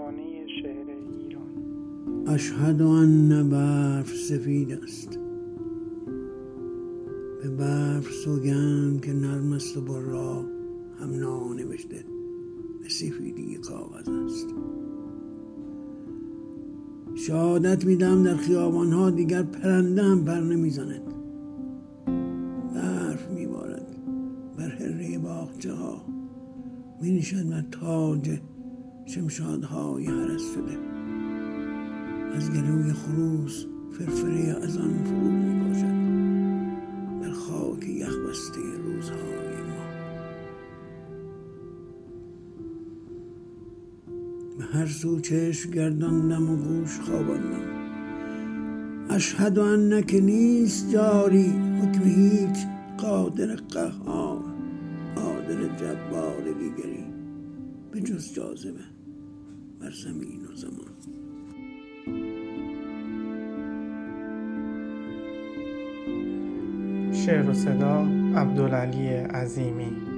افسانه شعر ایران. اشهد ان برف سفید است، به برف سوگند که نرم است و برا هم نانوشته به سفیدی کاغذ است. شهادت میدم در خیابانها دیگر پرنده هم پر نمیزند. برف میبارد بر حره باغچه ها، مینشد بر تاج شمشادهای هرس شده. از گلوی خروس فرفره از آن فرو میباشد بر خاک یخ بسته روزهای ما. به هر سو چشم گرداندم و گوش خواباندم. اشهد انک نیست جاری حکم هیچ قادر قهار، قادر جبار دیگری به جز جاذبه بر زمین و زمان. شعر و صدا عبدالعلی عظیمی.